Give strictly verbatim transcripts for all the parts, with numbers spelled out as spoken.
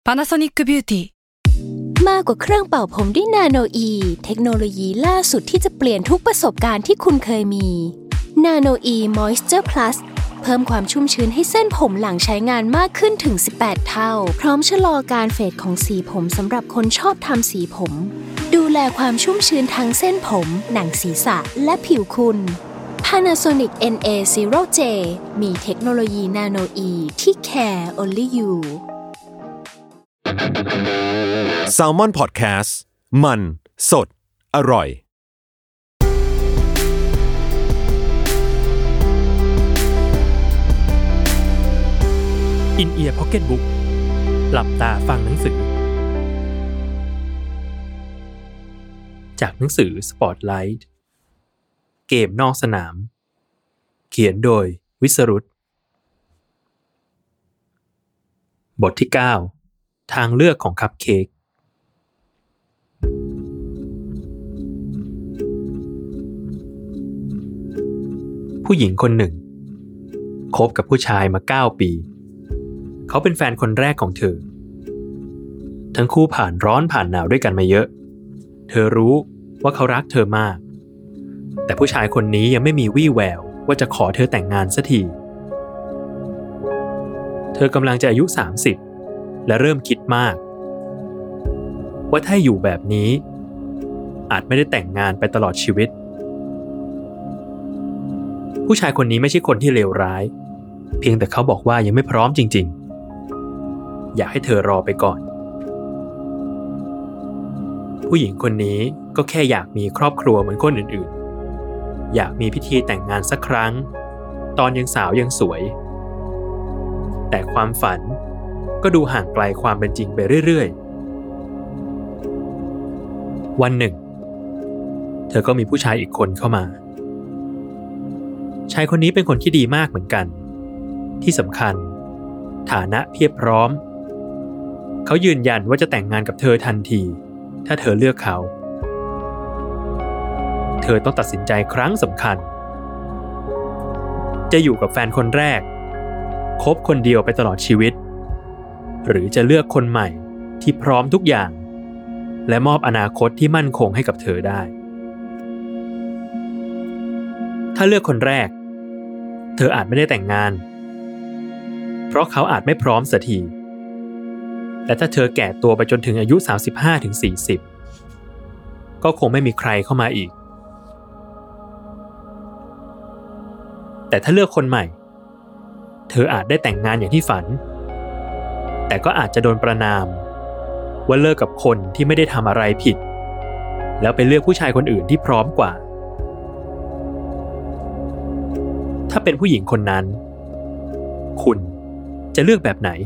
Panasonic Beauty มากกว่าเครื่องเป่าผมด้วยนาโนอีเทคโนโลยีล่าสุดที่จะเปลี่ยนทุกประสบการณ์ที่คุณเคยมีนาโนอีมอยส์เจอร์พลัสเพิ่มความชุ่มชื้นให้เส้นผมหลังใช้งานมากขึ้นถึงสิบแปดเท่าพร้อมชะลอการเฟดของสีผมสำหรับคนชอบทำสีผมดูแลความชุ่มชื้นทั้งเส้นผมหนังศีรษะและผิวคุณ Panasonic เอ็น เอ ศูนย์ เจ มีเทคโนโลยีนาโนอีที่ care only you Salmon Podcast มันสดอร่อยอินเอียร์พ็อกเก็ตบุ๊กหลับตาฟังหนังสือจากหนังสือ Spotlight เกมนอกสนามเขียนโดยวิสรุตบทที่เก้าทางเลือกของคัพเค้กผู้หญิงคนหนึ่งคบกับผู้ชายมาเก้าปีเขาเป็นแฟนคนแรกของเธอทั้งคู่ผ่านร้อนผ่านหนาวด้วยกันมาเยอะเธอรู้ว่าเขารักเธอมากแต่ผู้ชายคนนี้ยังไม่มีวี่แววว่าจะขอเธอแต่งงานสักทีเธอกำลังจะอายุสามสิบและเริ่มคิดมากว่าถ้าอยู่แบบนี้อาจไม่ได้แต่งงานไปตลอดชีวิตผู้ชายคนนี้ไม่ใช่คนที่เลวร้ายเพียงแต่เขาบอกว่ายังไม่พร้อมจริงๆอยากให้เธอรอไปก่อนผู้หญิงคนนี้ก็แค่อยากมีครอบครัวเหมือนคนอื่นๆอยากมีพิธีแต่งงานสักครั้งตอนยังสาวยังสวยแต่ความฝันก็ดูห่างไกลความเป็นจริงไปเรื่อยๆวันหนึ่งเธอก็มีผู้ชายอีกคนเข้ามาชายคนนี้เป็นคนที่ดีมากเหมือนกันที่สำคัญฐานะเพียบพร้อมเขายืนยันว่าจะแต่งงานกับเธอทันทีถ้าเธอเลือกเขาเธอต้องตัดสินใจครั้งสำคัญจะอยู่กับแฟนคนแรกคบคนเดียวไปตลอดชีวิตหรือจะเลือกคนใหม่ที่พร้อมทุกอย่างและมอบอนาคตที่มั่นคงให้กับเธอได้ถ้าเลือกคนแรกเธออาจไม่ได้แต่งงานเพราะเขาอาจไม่พร้อมสักทีและถ้าเธอแก่ตัวไปจนถึงอายุ สามสิบห้าถึงสี่สิบ ก็คงไม่มีใครเข้ามาอีกแต่ถ้าเลือกคนใหม่เธออาจได้แต่งงานอย่างที่ฝันแต่ก็อาจจะโดนประณามว่าเลิกกับคนที่ไม่ได้ทำอะไรผิดแล้วไปเลือกผู้ชายคนอื่นที่พร้อมกว่าถ้าเป็นผู้หญิงคนนั้นคุณจะเลือกแบบไหน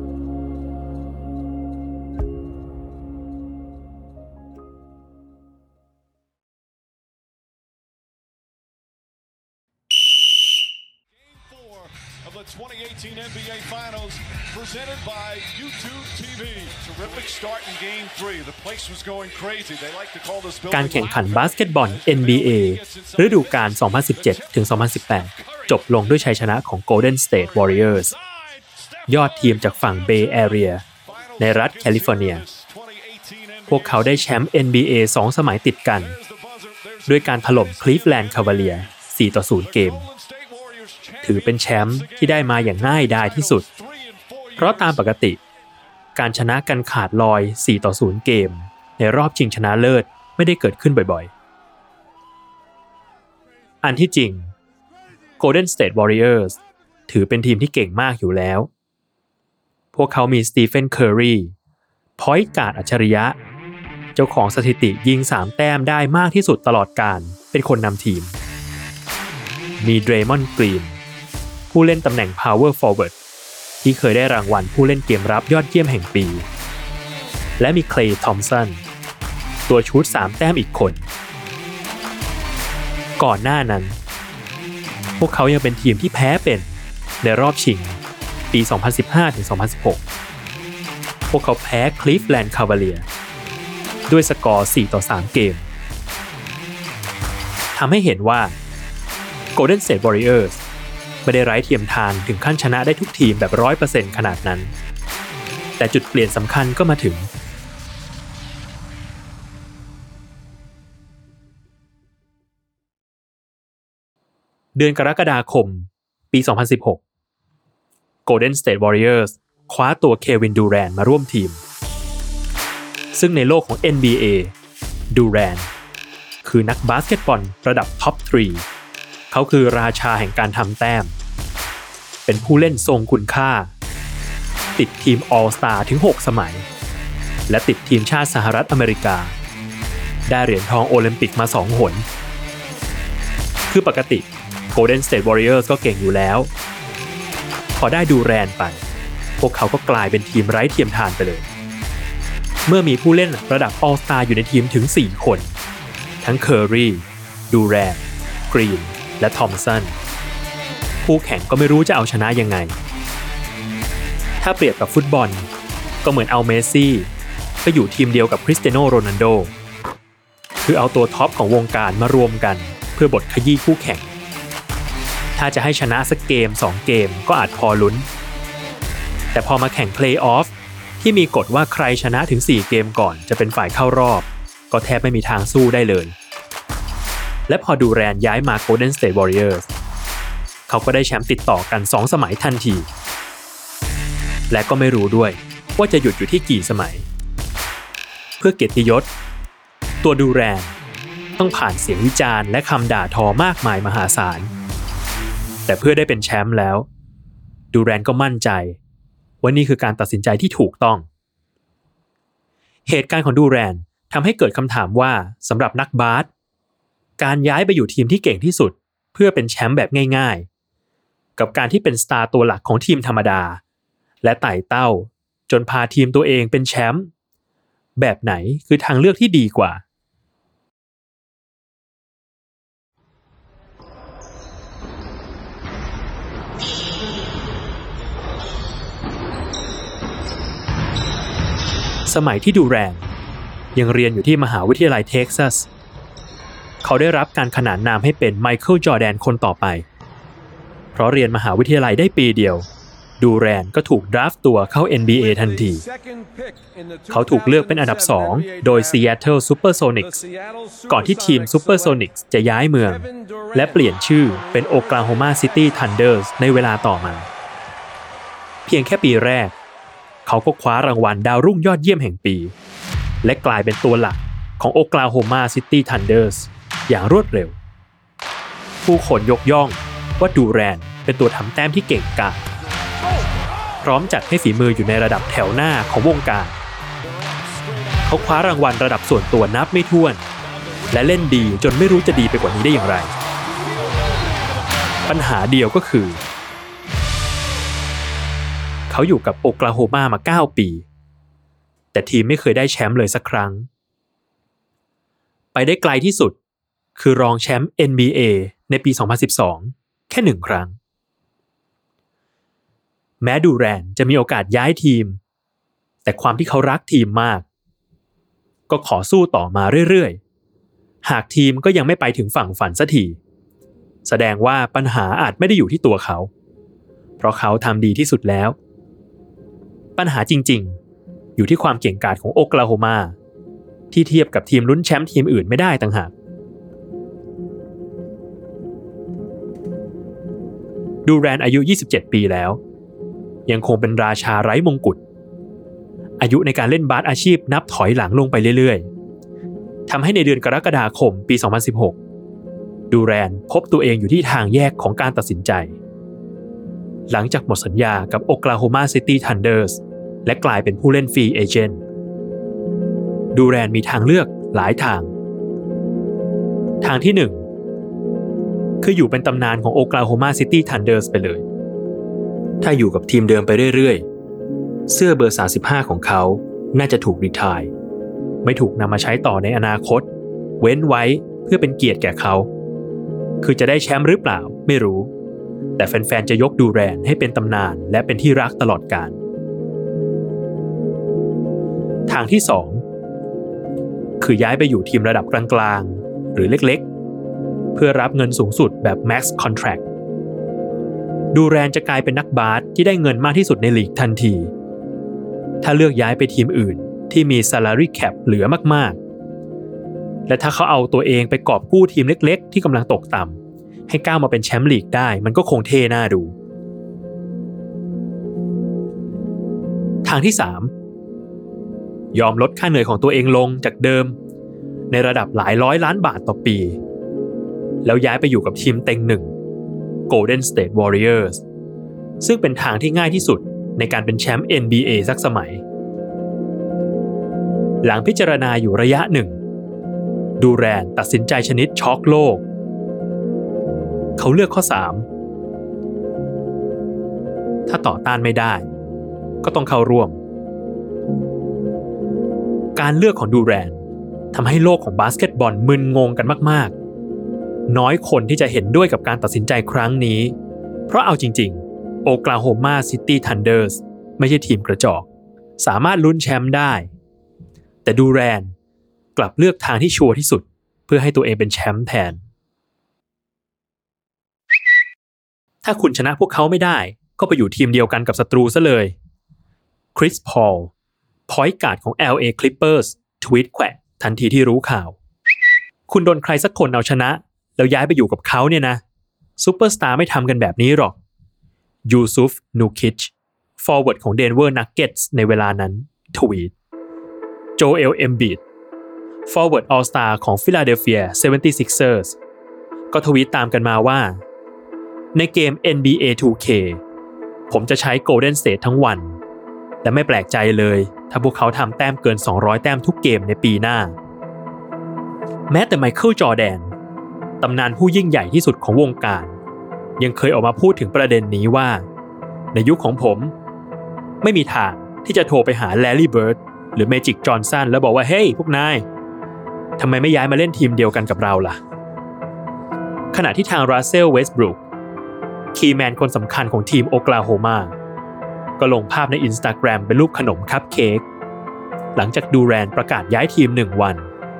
twenty eighteen N B A Finals presented by YouTube ที วี Terrific start in Game three. The place was going crazy. They like to call this building การแข่งขันบาสเกตบอล เอ็น บี เอ ฤดูกาล สองพันสิบเจ็ดถึงสองพันสิบแปด จบลงด้วยชัยชนะของ Golden State Warriors ยอดทีมจากฝั่ง Bay Area ในรัฐแคลิฟอร์เนียพวกเขาได้แชมป์ เอ็น บี เอ สองสมัยติดกันด้วยการถล่ม Cleveland Cavaliers สี่ต่อศูนย์ เกมถือเป็นแชมป์ที่ได้มาอย่างง่ายดายที่สุดเพราะตามปกติการชนะกันขาดลอยสี่ต่อศูนย์เกมในรอบชิงชนะเลิศไม่ได้เกิดขึ้นบ่อยๆอันที่จริง Golden State Warriors ถือเป็นทีมที่เก่งมากอยู่แล้วพวกเขามีสตีเฟน เคอร์รีพอยต์การ์ดอัจฉริยะเจ้าของสถิติยิงสามแต้มได้มากที่สุดตลอดกาลเป็นคนนำทีมมีเดรมอนด์ กรีนผู้เล่นตำแหน่ง Power Forward ที่เคยได้รางวัลผู้เล่นเกมรับยอดเยี่ยมแห่งปีและมีเคลย์ ทอมสันตัวชูตสามแต้มอีกคนก่อนหน้านั้นพวกเขายังเป็นทีมที่แพ้เป็นในรอบชิงปี สองพันสิบห้าถึงสองพันสิบหก พวกเขาแพ้ Cleveland Cavaliers ด้วยสกอร์ สี่ต่อสาม เกมทำให้เห็นว่า Golden State Warriorsไม่ได้ไร้เทียมทานถึงขั้นชนะได้ทุกทีมแบบ ร้อยเปอร์เซ็นต์ ขนาดนั้นแต่จุดเปลี่ยนสำคัญก็มาถึงเดือนกรกฎาคมปีสองพันสิบหก Golden State Warriors คว้าตัวเควินดูแรนต์มาร่วมทีมซึ่งในโลกของ เอ็น บี เอ ดูแรนต์คือนักบาสเกตบอลระดับท็อปสามเขาคือราชาแห่งการทำแต้มเป็นผู้เล่นทรงคุณค่าติดทีม All Star ถึงหกสมัยและติดทีมชาติสหรัฐอเมริกาได้เหรียญทองโอลิมปิกมาสองหนคือปกติ Golden State Warriors ก็เก่งอยู่แล้วพอได้ดูแรนต์ไปพวกเขาก็กลายเป็นทีมไร้เทียมทานไปเลยเมื่อมีผู้เล่นระดับ All Star อยู่ในทีมถึงสี่คนทั้งเคอร์รีดูแรนต์กรีนและทอมสันคู่แข่งก็ไม่รู้จะเอาชนะยังไงถ้าเปรียบกับฟุตบอลก็เหมือนเอาเมสซี่ไปอยู่ทีมเดียวกับคริสเตียโนโรนัลโดคือเอาตัวท็อปของวงการมารวมกันเพื่อบดขยี้คู่แข่งถ้าจะให้ชนะสักเกมสองเกมก็อาจพอลุ้นแต่พอมาแข่งเพลย์ออฟที่มีกฎว่าใครชนะถึงสี่เกมก่อนจะเป็นฝ่ายเข้ารอบก็แทบไม่มีทางสู้ได้เลยและพอดูแรนย้ายมา Golden State Warriors เขาก็ได้แชมป์ติดต่อกันสองสมัยทันทีและก็ไม่รู้ด้วยว่าจะหยุดอยู่ที่กี่สมัยเพื่อเกียรติยศตัวดูแรนต้องผ่านเสียงวิจารณ์และคำด่าทอมากมายมหาศาลแต่เพื่อได้เป็นแชมป์แล้วดูแรนก็มั่นใจว่านี่คือการตัดสินใจที่ถูกต้องเหตุการณ์ของดูแรนทำให้เกิดคำถามว่าสำหรับนักบาสการย้ายไปอยู่ทีมที่เก่งที่สุดเพื่อเป็นแชมป์แบบง่ายๆกับการที่เป็นสตาร์ตัวหลักของทีมธรรมดาและไต่เต้าจนพาทีมตัวเองเป็นแชมป์แบบไหนคือทางเลือกที่ดีกว่าสมัยที่ดูแรนยังเรียนอยู่ที่มหาวิทยาลัยเท็กซัสเขาได้รับการขนานนามให้เป็นไมเคิลจอร์แดนคนต่อไปเพราะเรียนมหาวิทยาลัยได้ปีเดียวดูแรนก็ถูกดราฟต์ตัวเข้า เอ็น บี เอ ทันทีเขาถูกเลือกเป็นอันดับสองโดย Seattle Supersonics ก่อนที่ทีม Supersonics จะย้ายเมืองและเปลี่ยนชื่อเป็น Oklahoma City Thunders ในเวลาต่อมาเพียงแค่ปีแรกเขาก็คว้ารางวัลดาวรุ่งยอดเยี่ยมแห่งปีและกลายเป็นตัวหลักของ Oklahoma City Thunders อย่างรวดเร็วผู้คนยกย่องว่าดูแรนเป็นตัวทำแต้มที่เก่งกาจพร้อมจัดให้ฝีมืออยู่ในระดับแถวหน้าของวงการเขาคว้ารางวัลระดับส่วนตัวนับไม่ถ้วนและเล่นดีจนไม่รู้จะดีไปกว่านี้ได้อย่างไรปัญหาเดียวก็คือเขาอยู่กับโอคลาโฮมามาเก้าปีแต่ทีมไม่เคยได้แชมป์เลยสักครั้งไปได้ไกลที่สุดคือรองแชมป์ เอ็น บี เอ ในปีสองพันสิบสองแค่หนึ่งครั้งแม้ดูแรนจะมีโอกาสย้ายทีมแต่ความที่เขารักทีมมากก็ขอสู้ต่อมาเรื่อยๆหากทีมก็ยังไม่ไปถึงฝั่งฝันสักทีแสดงว่าปัญหาอาจไม่ได้อยู่ที่ตัวเขาเพราะเขาทำดีที่สุดแล้วปัญหาจริงๆอยู่ที่ความเก่งกาจของโอคลาโฮมาที่เทียบกับทีมลุ้นแชมป์ทีมอื่นไม่ได้ต่างหากดูแรนอายุยี่สิบเจ็ดปีแล้วยังคงเป็นราชาไร้มงกุฎอายุในการเล่นบาสอาชีพนับถอยหลังลงไปเรื่อยๆทำให้ในเดือนกรกฎาคมปีสองพันสิบหกดูแรนพบตัวเองอยู่ที่ทางแยกของการตัดสินใจหลังจากหมดสัญญากับ Oklahoma City Thunders และกลายเป็นผู้เล่นฟรีเอเจนต์ดูแรนมีทางเลือกหลายทางทางที่หนึ่งคืออยู่เป็นตำนานของ Oklahoma City Thunders ไปเลยถ้าอยู่กับทีมเดิมไปเรื่อยๆเสื้อเบอร์สามสิบห้าของเขาน่าจะถูกรีไทร์ไม่ถูกนำมาใช้ต่อในอนาคตเว้นไว้เพื่อเป็นเกียรติแก่เขาคือจะได้แชมป์หรือเปล่าไม่รู้แต่แฟนๆจะยกดูแรนให้เป็นตำนานและเป็นที่รักตลอดกาลทางที่สองคือย้ายไปอยู่ทีมระดับกลางๆหรือเล็กๆเพื่อรับเงินสูงสุดแบบ Max Contract ดูแรนจะกลายเป็นนักบาสที่ได้เงินมากที่สุดในลีกทันทีถ้าเลือกย้ายไปทีมอื่นที่มี salary cap เหลือมากๆและถ้าเขาเอาตัวเองไปกอบกู้ทีมเล็กๆที่กำลังตกต่ำให้ก้าวมาเป็นแชมป์ลีกได้มันก็คงเท่น่าดูทางที่สามยอมลดค่าเหนื่อยของตัวเองลงจากเดิมในระดับหลายร้อยล้านบาทต่อปีแล้วย้ายไปอยู่กับทีมเต็งหนึ่ง Golden State Warriors ซึ่งเป็นทางที่ง่ายที่สุดในการเป็นแชมป์ เอ็น บี เอ สักสมัยหลังพิจารณาอยู่ระยะหนึ่งดูแรนตัดสินใจชนิดช็อกโลกเขาเลือกข้อสามถ้าต่อต้านไม่ได้ก็ต้องเข้าร่วมการเลือกของดูแรนทำให้โลกของบาสเกตบอลมึนงงกันมากๆน้อยคนที่จะเห็นด้วยกับการตัดสินใจครั้งนี้เพราะเอาจริงๆโอคลาโฮมาซิตี้ทันเดอร์สไม่ใช่ทีมกระจอกสามารถลุ้นแชมป์ได้แต่ดูแรนกลับเลือกทางที่ชัวร์ที่สุดเพื่อให้ตัวเองเป็นแชมป์แทนถ้าคุณชนะพวกเขาไม่ได้ก็ไปอยู่ทีมเดียวกันกับศัตรูซะเลยคริสพอลพอยต์การ์ดของ แอล เอ Clippers ทวีตแขวะทันทีที่รู้ข่าวคุณโดนใครสักคนเอาชนะแล้วย้ายไปอยู่กับเขาเนี่ยนะซูเปอร์สตาร์ไม่ทำกันแบบนี้หรอกยูซุฟ นูคิชฟอร์เวิร์ดของ Denver Nuggets ในเวลานั้นทวีตโจเอล เอมบิดฟอร์เวิร์ดออลสตาร์ของ Philadelphia เซเวนตี้ซิกเซอร์ส ก็ทวีตตามกันมาว่าในเกม เอ็น บี เอ ทู เค ผมจะใช้ Golden State ทั้งวันและไม่แปลกใจเลยถ้าพวกเขาทำแต้มเกินสองร้อยแต้มทุกเกมในปีหน้าแม้แต่ไมเคิล จอร์แดนตำนานผู้ยิ่งใหญ่ที่สุดของวงการยังเคยออกมาพูดถึงประเด็นนี้ว่าในยุคของผมไม่มีทางที่จะโทรไปหาแลรี่เบิร์ดหรือเมจิกจอห์นสันแล้วบอกว่าเฮ้ยพวกนายทำไมไม่ย้ายมาเล่นทีมเดียวกันกับเราล่ะขณะที่ทางรัสเซล เวสต์บรูคคีย์แมนคนสำคัญของทีมโอคลาโฮมาก็ลงภาพใน Instagram เป็นรูปขนมคัพเค้กหลังจากดูแรนประกาศย้ายทีมหนึ่งวัน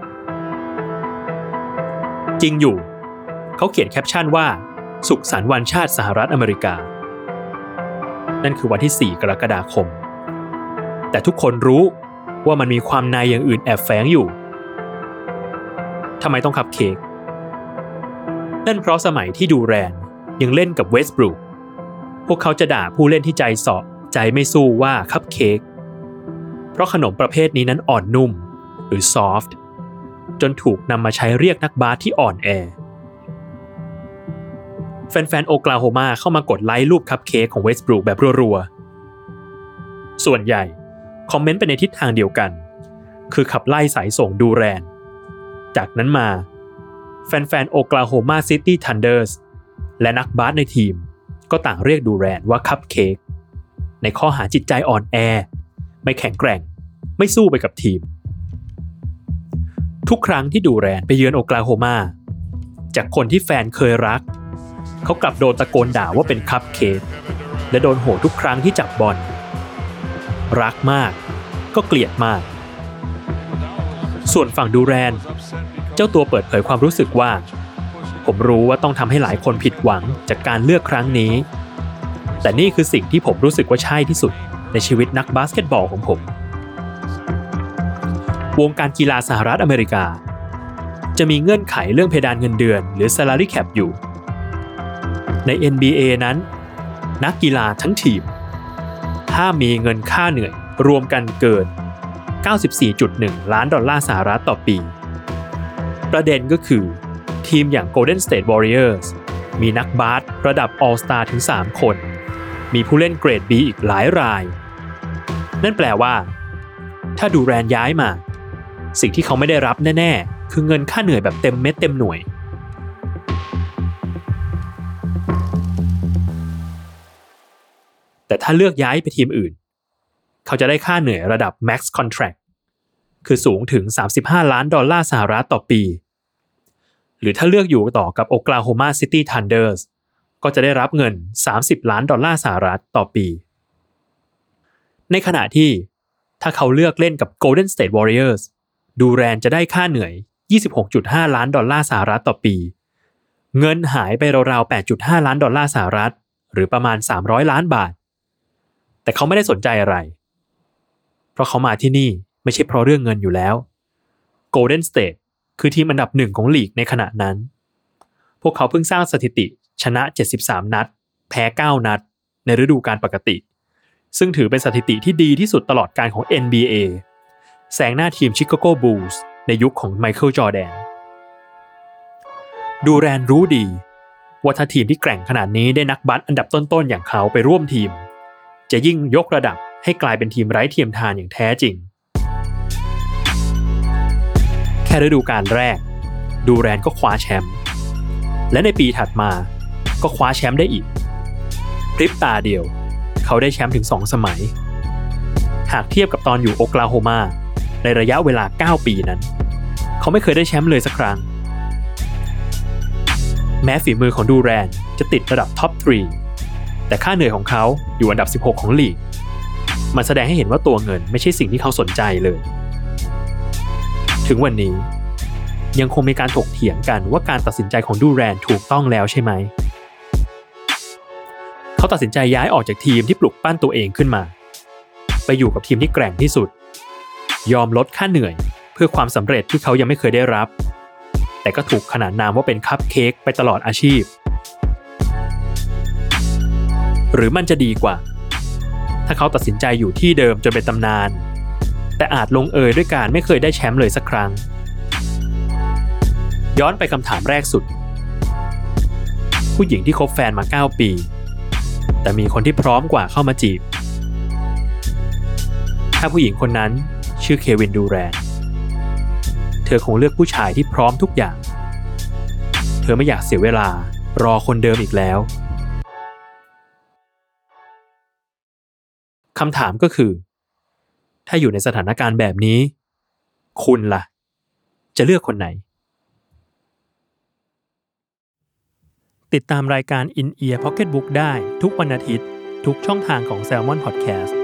จริงอยู่เขาเขียนแคปชั่นว่าสุขสันต์วันชาติสหรัฐอเมริกานั่นคือวันที่สี่กรกฎาคมแต่ทุกคนรู้ว่ามันมีความในอย่างอื่นแอบแฝงอยู่ทำไมต้องคัพเค้กนั่นเพราะสมัยที่ดูแรนยังเล่นกับเวสต์บรูคพวกเขาจะด่าผู้เล่นที่ใจเสาะใจไม่สู้ว่าคัพเค้กเพราะขนมประเภทนี้นั้นอ่อนนุ่มหรือ soft จนถูกนำมาใช้เรียกนักบาสที่อ่อนแอแฟนๆโอคลาโฮมาเข้ามากดไลค์รูปคัพเค้กของเวสต์บรูคแบบรัวๆส่วนใหญ่คอมเมนต์ไปในทิศทางเดียวกันคือขับไล่สายส่งดูแรนจากนั้นมาแฟนๆโอคลาโฮมาซิตี้ทันเดอร์สและนักบาสในทีมก็ต่างเรียกดูแรนว่าคัพเค้กในข้อหาจิตใจอ่อนแอไม่แข็งแกร่งไม่สู้ไปกับทีมทุกครั้งที่ดูแรนไปเยือนโอคลาโฮมาจากคนที่แฟนเคยรักเขากลับโดนตะโกนด่าว่าเป็นคัพเค้กและโดนโหทุกครั้งที่จับบอลรักมากก็เกลียดมากส่วนฝั่งดูแรนเจ้าตัวเปิดเผยความรู้สึกว่าผมรู้ว่าต้องทำให้หลายคนผิดหวังจากการเลือกครั้งนี้แต่นี่คือสิ่งที่ผมรู้สึกว่าใช่ที่สุดในชีวิตนักบาสเกตบอลของผมวงการกีฬาสหรัฐอเมริกาจะมีเงื่อนไขเรื่องเพดานเงินเดือนหรือ salary cap อยู่ใน เอ็น บี เอ นั้นนักกีฬาทั้งทีมห้ามมีเงินค่าเหนื่อยรวมกันเกิน เก้าสิบสี่จุดหนึ่ง ล้านดอลลาร์สหรัฐต่อปีประเด็นก็คือทีมอย่าง Golden State Warriors มีนักบาสระดับ All Star ถึงสามคนมีผู้เล่นเกรด B อีกหลายรายนั่นแปลว่าถ้าดูแรนย้ายมาสิ่งที่เขาไม่ได้รับแน่ๆคือเงินค่าเหนื่อยแบบเต็มเม็ดเต็มหน่วยแต่ถ้าเลือกย้ายไปทีมอื่นเขาจะได้ค่าเหนื่อยระดับ Max Contract คือสูงถึงสามสิบห้าล้านดอลลาร์สหรัฐต่อปีหรือถ้าเลือกอยู่ต่อกับ Oklahoma City Thunders ก็จะได้รับเงินสามสิบล้านดอลลาร์สหรัฐต่อปีในขณะที่ถ้าเขาเลือกเล่นกับ Golden State Warriors ดูแรนจะได้ค่าเหนื่อย ยี่สิบหกจุดห้า ล้านดอลลาร์สหรัฐต่อปีเงินหายไปราวๆ แปดจุดห้า ล้านดอลลาร์สหรัฐหรือประมาณสามร้อยล้านบาทแต่เขาไม่ได้สนใจอะไรราะเขามาที่นี่ไม่ใช่เพราะเรื่องเงินอยู่แล้ว Golden State คือทีมอันดับหนึ่งของลีกในขณะนั้นพวกเขาเพิ่งสร้างสถิติชนะเจ็ดสิบสามนัดแพ้เก้านัดในฤดูกาลปกติซึ่งถือเป็นสถิติที่ดีที่สุดตลอดกาลของ เอ็น บี เอ แซงหน้าทีม Chicago Bulls ในยุคของไมเคิลจอร์แดนดูแรนรู้ดีว่าถ้าทีมที่แกร่งขนาดนี้ได้นักบาสอันดับต้นๆอย่างเขาไปร่วมทีมจะยิ่งยกระดับให้กลายเป็นทีมไร้เทียมทานอย่างแท้จริงแค่ฤดูกาลแรกดูแรนก็คว้าแชมป์และในปีถัดมาก็คว้าแชมป์ได้อีกพริบตาเดียวเขาได้แชมป์ถึงสองสมัยหากเทียบกับตอนอยู่โอคลาโฮมาในระยะเวลาเก้าปีนั้นเขาไม่เคยได้แชมป์เลยสักครั้งแม้ฝีมือของดูแรนจะติดระดับท็อปสามแต่ค่าเหนื่อยของเขาอยู่อันดับสิบหกของลีกมันแสดงให้เห็นว่าตัวเงินไม่ใช่สิ่งที่เขาสนใจเลยถึงวันนี้ยังคงมีการถกเถียงกันว่าการตัดสินใจของดูแรนถูกต้องแล้วใช่ไหมเขาตัดสินใจย้ายออกจากทีมที่ปลุกปั้นตัวเองขึ้นมาไปอยู่กับทีมที่แกร่งที่สุดยอมลดค่าเหนื่อยเพื่อความสำเร็จที่เขายังไม่เคยได้รับแต่ก็ถูกขนานนามว่าเป็นคัพเค้กไปตลอดอาชีพหรือมันจะดีกว่าถ้าเขาตัดสินใจอยู่ที่เดิมจนเป็นตำนานแต่อาจลงเอยด้วยการไม่เคยได้แชมป์เลยสักครั้งย้อนไปคำถามแรกสุดผู้หญิงที่คบแฟนมาเก้าปีแต่มีคนที่พร้อมกว่าเข้ามาจีบถ้าผู้หญิงคนนั้นชื่อเควินดูแรนเธอคงเลือกผู้ชายที่พร้อมทุกอย่างเธอไม่อยากเสียเวลารอคนเดิมอีกแล้วคำถามก็คือถ้าอยู่ในสถานการณ์แบบนี้คุณล่ะจะเลือกคนไหนติดตามรายการ In Ear Pocketbook ได้ทุกวันอาทิตย์ทุกช่องทางของ Salmon Podcast